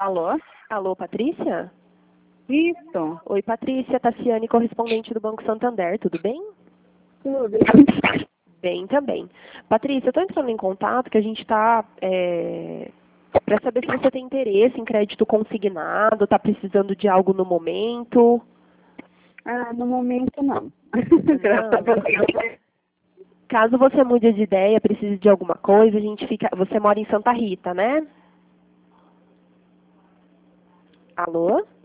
Alô? Alô, Patrícia? Isso. Oi, Patrícia, Tassiane, correspondente do Banco Santander, tudo bem? Tudo. Bem também. Patrícia, eu estou entrando em contato que a gente está para saber se você tem interesse em crédito consignado, está precisando de algo no momento. Ah, no momento não. Não. Caso você mude de ideia, precise de alguma coisa, a gente fica. Você mora em Santa Rita, né? Alô?